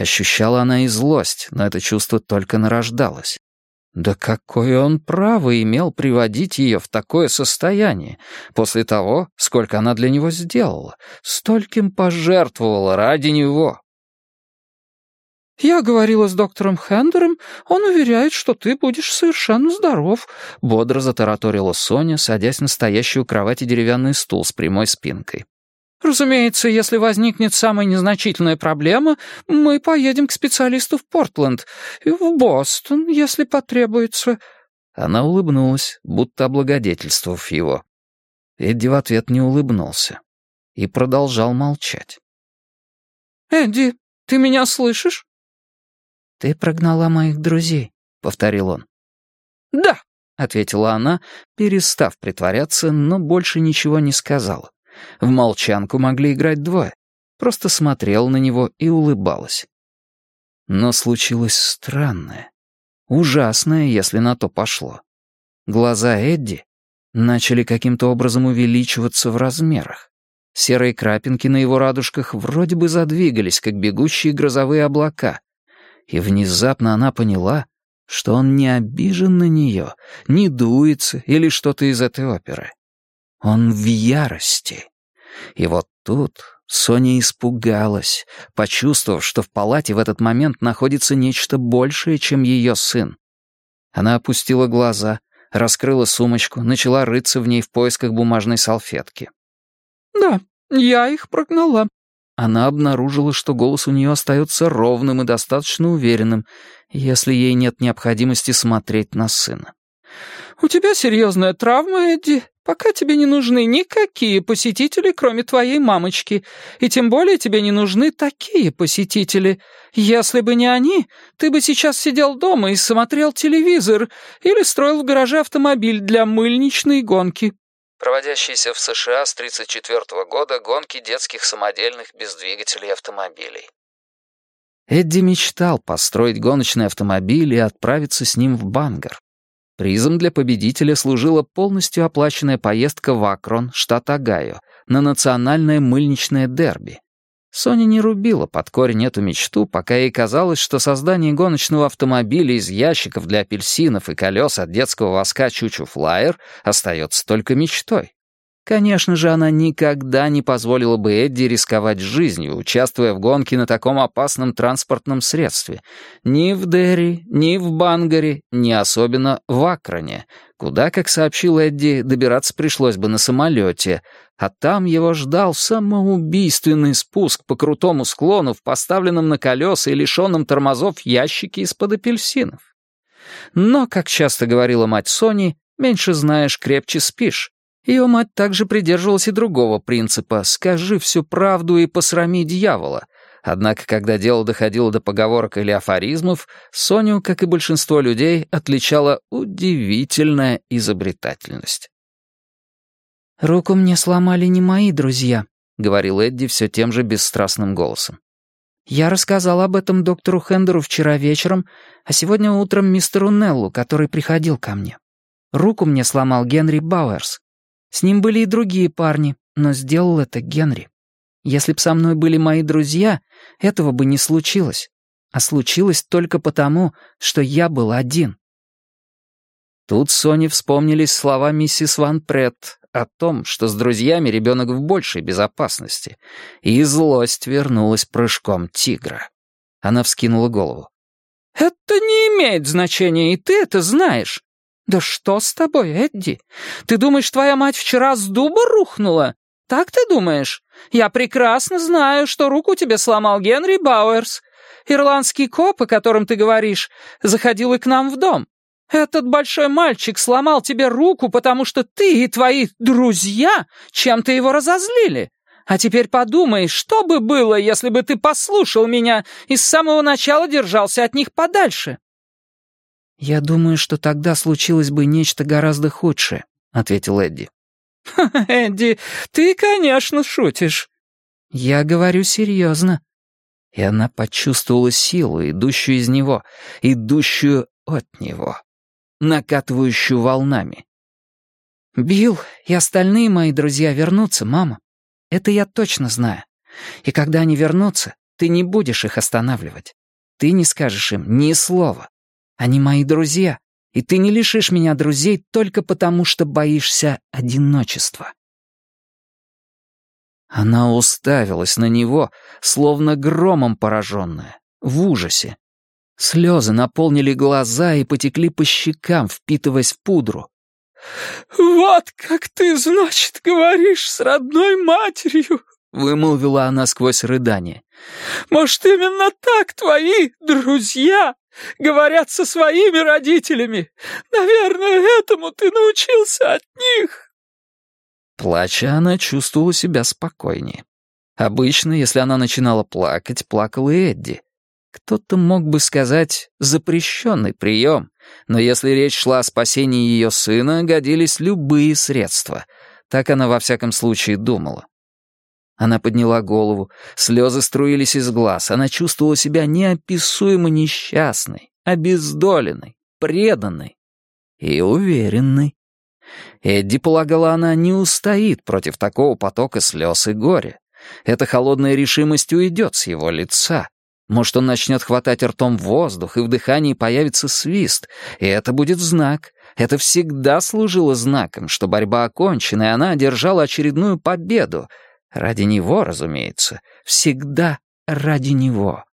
Ощущала она и злость, но это чувство только нарождалось. Да какое он право имел приводить ее в такое состояние после того, сколько она для него сделала, стольким пожертвовала ради него? «Я говорила с доктором Хендером, он уверяет, что ты будешь совершенно здоров», — бодро затараторила Соня, садясь на стоящий у кровати деревянный стул с прямой спинкой. «Разумеется, если возникнет самая незначительная проблема, мы поедем к специалисту в Портленд и в Бостон, если потребуется». Она улыбнулась, будто облагодетельствовав его. Эдди в ответ не улыбнулся и продолжал молчать. «Эдди, ты меня слышишь?» «Ты прогнала моих друзей», — повторил он. «Да», — ответила она, перестав притворяться, но больше ничего не сказала. В молчанку могли играть двое. Просто смотрела на него и улыбалась. Но случилось странное. Ужасное, если на то пошло. Глаза Эдди начали каким-то образом увеличиваться в размерах. Серые крапинки на его радужках вроде бы задвигались, как бегущие грозовые облака. И внезапно она поняла, что он не обижен на нее, не дуется или что-то из этой оперы. Он в ярости. И вот тут Соня испугалась, почувствовав, что в палате в этот момент находится нечто большее, чем ее сын. Она опустила глаза, раскрыла сумочку, начала рыться в ней в поисках бумажной салфетки. «Да, я их прогнала». Она обнаружила, что голос у нее остается ровным и достаточно уверенным, если ей нет необходимости смотреть на сына. «У тебя серьезная травма, Эдди. Пока тебе не нужны никакие посетители, кроме твоей мамочки. И тем более тебе не нужны такие посетители. Если бы не они, ты бы сейчас сидел дома и смотрел телевизор или строил в гараже автомобиль для мыльничной гонки». Проводящиеся в США с 1934 года гонки детских самодельных без двигателей автомобилей. Эдди мечтал построить гоночный автомобиль и отправиться с ним в Бангор. Призом для победителя служила полностью оплаченная поездка в Акрон, штат Огайо, на национальное мыльничное дерби. Соня не рубила под корень эту мечту, пока ей казалось, что создание гоночного автомобиля из ящиков для апельсинов и колес от детского воска Чучу Флайер остается только мечтой. Конечно же, она никогда не позволила бы Эдди рисковать жизнью, участвуя в гонке на таком опасном транспортном средстве. Ни в Дерри, ни в Бангаре, ни особенно в Акроне, куда, как сообщил Эдди, добираться пришлось бы на самолете, а там его ждал самоубийственный спуск по крутому склону в поставленном на колеса и лишенном тормозов ящике из-под апельсинов. Но, как часто говорила мать Сони, меньше знаешь, крепче спишь. Ее мать также придерживалась и другого принципа «скажи всю правду и посрами дьявола». Однако, когда дело доходило до поговорок или афоризмов, Соню, как и большинство людей, отличала удивительная изобретательность. «Руку мне сломали не мои друзья», — говорил Эдди все тем же бесстрастным голосом. «Я рассказал об этом доктору Хендеру вчера вечером, а сегодня утром мистеру Неллу, который приходил ко мне. Руку мне сломал Генри Бауэрс. С ним были и другие парни, но сделал это Генри. Если б со мной были мои друзья, этого бы не случилось. А случилось только потому, что я был один». Тут Соне вспомнились слова миссис Ван Претт о том, что с друзьями ребенок в большей безопасности, и злость вернулась прыжком тигра. Она вскинула голову. «Это не имеет значения, и ты это знаешь. Да что с тобой, Эдди? Ты думаешь, твоя мать вчера с дуба рухнула? Так ты думаешь? Я прекрасно знаю, что руку тебе сломал Генри Бауэрс. Ирландский коп, о котором ты говоришь, заходил и к нам в дом. Этот большой мальчик сломал тебе руку, потому что ты и твои друзья чем-то его разозлили. А теперь подумай, что бы было, если бы ты послушал меня и с самого начала держался от них подальше». «Я думаю, что тогда случилось бы нечто гораздо худшее», — ответил Эдди. «Эдди, ты, конечно, шутишь». «Я говорю серьезно». И она почувствовала силу, идущую из него, идущую от него, накатывающую волнами. «Билл и остальные мои друзья вернутся, мама. Это я точно знаю. И когда они вернутся, ты ты не будешь их останавливать. Ты не скажешь им ни слова. Они мои друзья, и ты не лишишь меня друзей только потому, что боишься одиночества». Она уставилась на него, словно громом пораженная, в ужасе. Слезы наполнили глаза и потекли по щекам, впитываясь в пудру. «Вот как ты, значит, говоришь с родной матерью!» — вымолвила она сквозь рыдание. «Может, именно так твои друзья говорят со своими родителями? Наверное, этому ты научился от них». Плача, она чувствовала себя спокойнее. Обычно, если она начинала плакать, плакал и Эдди. Кто-то мог бы сказать «запрещенный прием», но если речь шла о спасении ее сына, годились любые средства. Так она во всяком случае думала. Она подняла голову, слезы струились из глаз, она чувствовала себя неописуемо несчастной, обездоленной, преданной и уверенной. Эдди, полагала она, не устоит против такого потока слез и горя. Эта холодная решимость уйдет с его лица. Может, он начнет хватать ртом воздух, и в дыхании появится свист, и это будет знак. Это всегда служило знаком, что борьба окончена, и она одержала очередную победу. Ради него, разумеется, всегда ради него.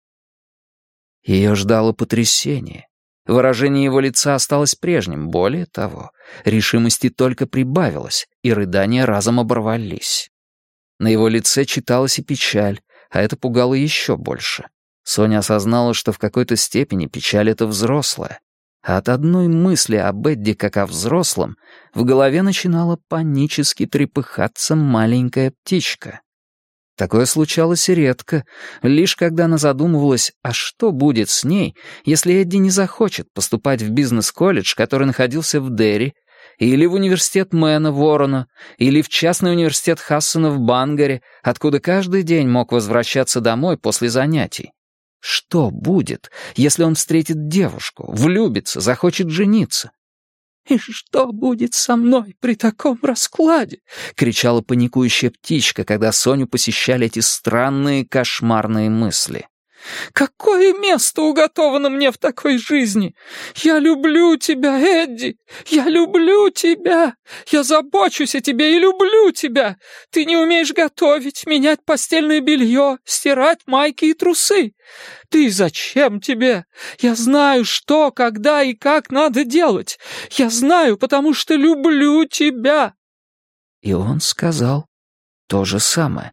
Ее ждало потрясение. Выражение его лица осталось прежним, более того, решимости только прибавилось, и рыдания разом оборвались. На его лице читалась и печаль, а это пугало еще больше. Соня осознала, что в какой-то степени печаль — это взрослая, а от одной мысли об Эдди как о взрослом в голове начинала панически трепыхаться маленькая птичка. Такое случалось редко, лишь когда она задумывалась, а что будет с ней, если Эдди не захочет поступать в бизнес-колледж, который находился в Дерри, или в университет Мэна Ворона, или в частный университет Хассона в Бангаре, откуда каждый день мог возвращаться домой после занятий. Что будет, если он встретит девушку, влюбится, захочет жениться? «И что будет со мной при таком раскладе?» — кричала паникующая птичка, когда Соню посещали эти странные кошмарные мысли. «Какое место уготовано мне в такой жизни? Я люблю тебя, Эдди! Я люблю тебя! Я забочусь о тебе и люблю тебя! Ты не умеешь готовить, менять постельное белье, стирать майки и трусы. Ты зачем тебе? Я знаю, что, когда и как надо делать. Я знаю, потому что люблю тебя!» И он сказал то же самое.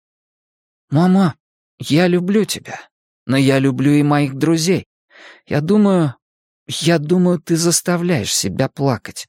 «Мама, я люблю тебя. Но я люблю и моих друзей. Я думаю, ты заставляешь себя плакать».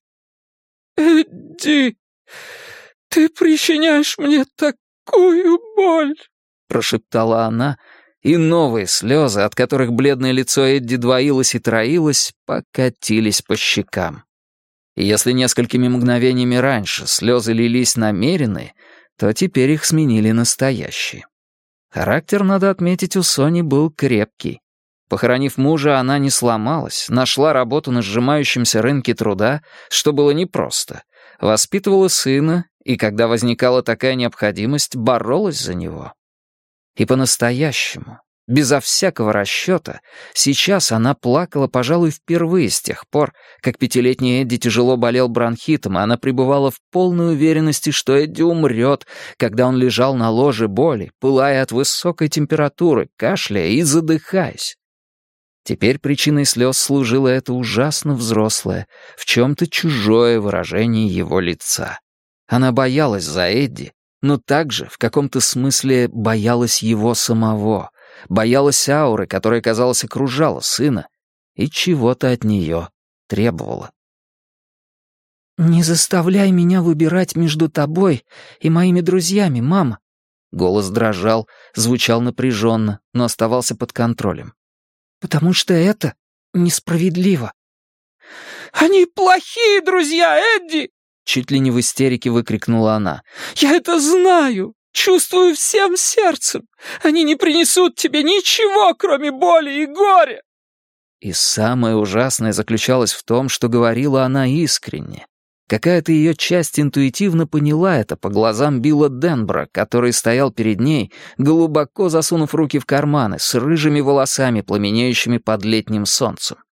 «Эдди, ты причиняешь мне такую боль», — прошептала она, и новые слезы, от которых бледное лицо Эдди двоилось и троилось, покатились по щекам. И если несколькими мгновениями раньше слезы лились намеренные, то теперь их сменили настоящие. Характер, надо отметить, у Сони был крепкий. Похоронив мужа, она не сломалась, нашла работу на сжимающемся рынке труда, что было непросто, воспитывала сына, и когда возникала такая необходимость, боролась за него. И по-настоящему, безо всякого расчета, сейчас она плакала, пожалуй, впервые с тех пор, как пятилетний Эдди тяжело болел бронхитом, и она пребывала в полной уверенности, что Эдди умрет, когда он лежал на ложе боли, пылая от высокой температуры, кашляя и задыхаясь. Теперь причиной слез служило это ужасно взрослое, в чем-то чужое выражение его лица. Она боялась за Эдди, но также, в каком-то смысле, боялась его самого, боялась ауры, которая, казалось, окружала сына, и чего-то от нее требовала. «Не заставляй меня выбирать между тобой и моими друзьями, мама». Голос дрожал, звучал напряженно, но оставался под контролем. «Потому что это несправедливо». «Они плохие друзья, Эдди!» Чуть ли не в истерике выкрикнула она. «Я это знаю! Чувствую всем сердцем! Они не принесут тебе ничего, кроме боли и горя!» И самое ужасное заключалось в том, что говорила она искренне. Какая-то ее часть интуитивно поняла это по глазам Билла Денбра, который стоял перед ней, глубоко засунув руки в карманы, с рыжими волосами, пламенеющими под летним солнцем.